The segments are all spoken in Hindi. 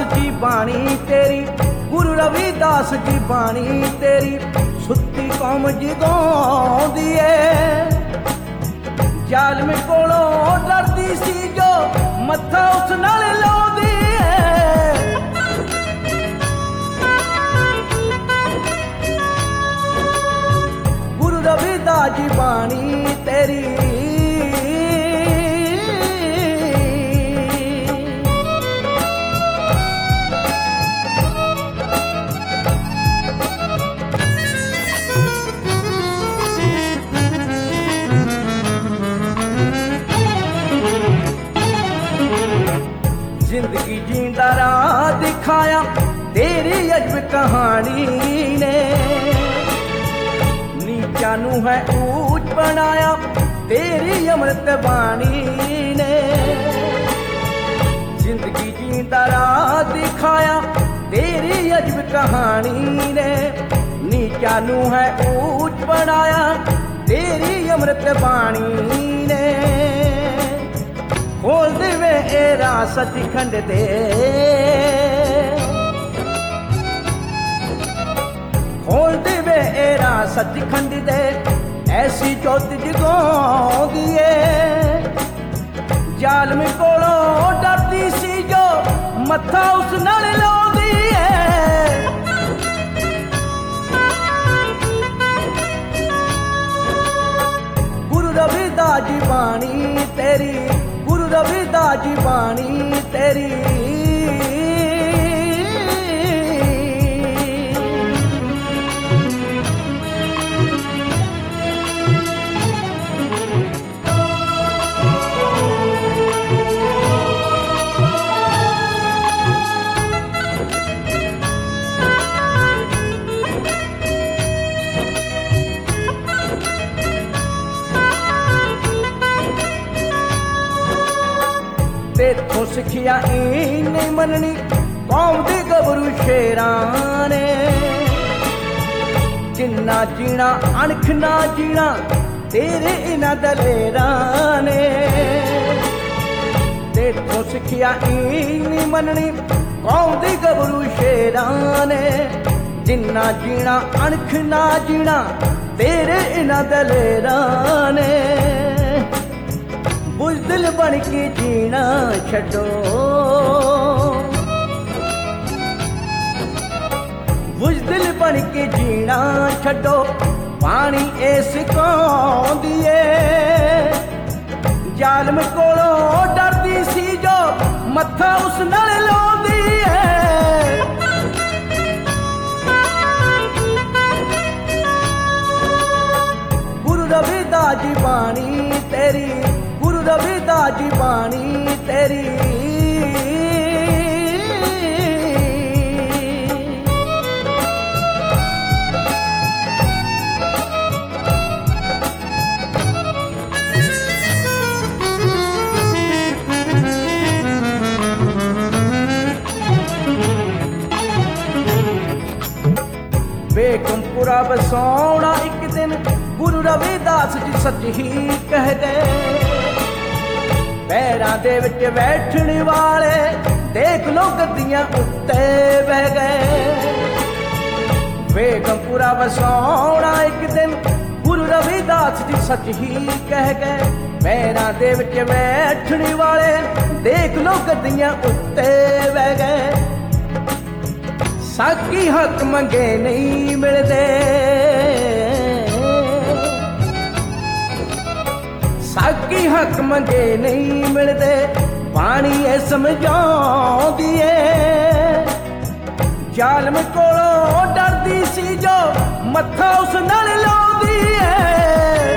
जी बाणी तेरी, गुरु रविदास जी बाणी तेरी, सुती कौम जगाउंदी है। जालिम कोलों डरदी सी जो मत्था उस नाल लाउंदी है। गुरु रविदास जी बाणी तेरी, जिंदगी जींदा राह दिखाया तेरी अजब कहानी ने। नीचा नू है ऊंच बनाया तेरी अमृत बाणी ने। जिंदगी जींदा राह दिखाया तेरी अजब कहानी ने। नीचा नू है ऊंच बनाया तेरी अमृत बाणी ने। खोल देवे एरा सचखंड दे, खोल देवे एरा सचखंड दे, ऐसी जोत जगाउंदी है। जालिम कोलों डरदी सी जो मत्था उस नाल लाउंदी है। गुरु रविदास जी बाणी तेरी, गुरु रविदास जी बाणी तेरी। तेथों सिखिया ई नहीं मननी कौम दे गबरू शेरां ने। जिन्ना जीना अणख ना जीना तेरे इना दलेरां ने। तेथों सिखिया ई नहीं मननी कौम दे गबरू शेरां ने। जिन्ना जीना अणख ना जीना तेरे इना दलेरां ने। बुज़दिल बन के जीना छड्डो, बुज़दिल बन के जीना छड्डो, पानी ए सिखाउंदी है। जालिम कोलों डरदी सी जो मत्था उस नाल लाउंदी है। गुरु रविदास जी बाणी तेरी, गुरु रविदास जी बाणी तेरी। बेगमपुरा बसौना एक दिन गुरु रविदास जी सच ही कह गए। पैरां दे विच बैठण वाले देख लो गद्दियां उत्ते बह गए। बेगमपुरा बसौना एक दिन गुरु रविदास जी सच ही कह गए। पैरां दे विच बैठण वाले देख लो गद्दियां उत्ते बह गए। साकी हक मंगे नहीं मिलदे, साकी हक मंगे नहीं मिलदे, पानी ए समझाउंदी है। जालिम कोलों डरदी सी जो मत्था उस नाल लाउंदी है।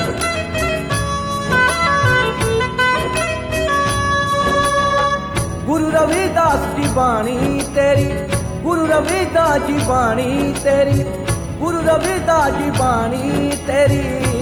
गुरु रविदास जी बाणी तेरी, गुरु रविदास जी बाणी तेरी, गुरु रविदास जी बाणी तेरी।